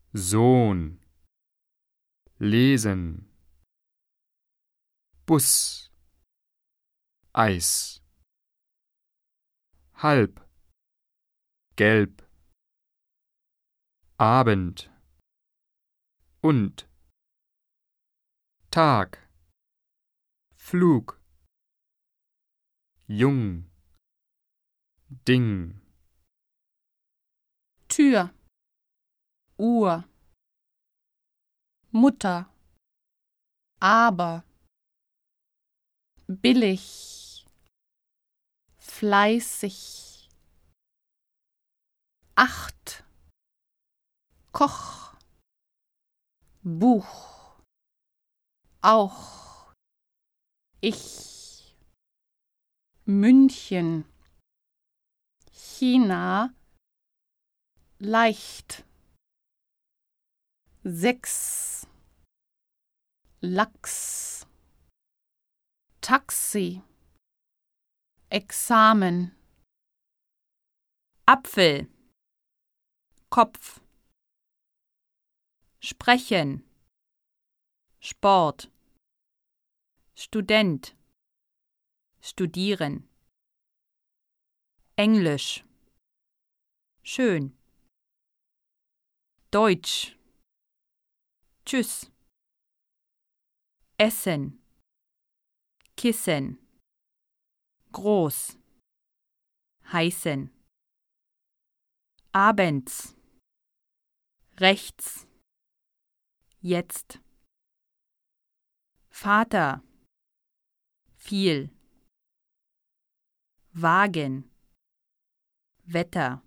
Sohn, lesen, Bus, Eis, halb, gelb, Abend und Tag, Flug, jung, Ding, Tür, Uhr, Mutter, aber, billig, fleißig, 8, Koch, Buch, auch, ich, München, China, leicht, 6, Lachs, Taxi, Examen, Apfel, Kopf, sprechen, Sport, Student, studieren, Englisch, schön, Deutsch, tschüss, Essen, Kissen, groß, heißen, abends, rechts, jetzt, Vater, viel, Wagen, Wetter,